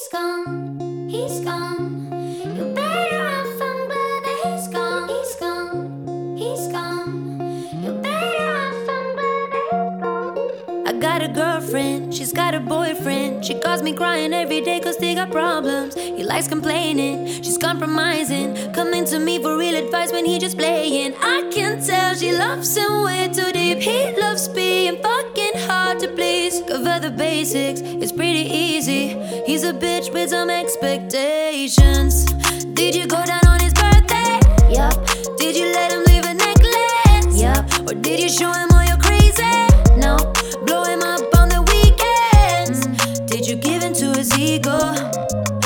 gone, he's gone. You better run from brother, he's gone, he's gone, he's gone. You better run from brother, he's gone. I got a girlfriend, she's got a boyfriend. She calls me crying every day cause they got problems. He likes complaining, she's compromising, coming to me for real advice when he just playing. I can tell she loves him way too deep. He loves being fucking hard to please. Cover the basics, it's pretty easy. He's a bitch with some expectations. Did you go down on his birthday? Yup. Did you let him leave a necklace? Yup. Or did you show him all your crazy? No. Blow him up on the weekends? Did you give in to his ego?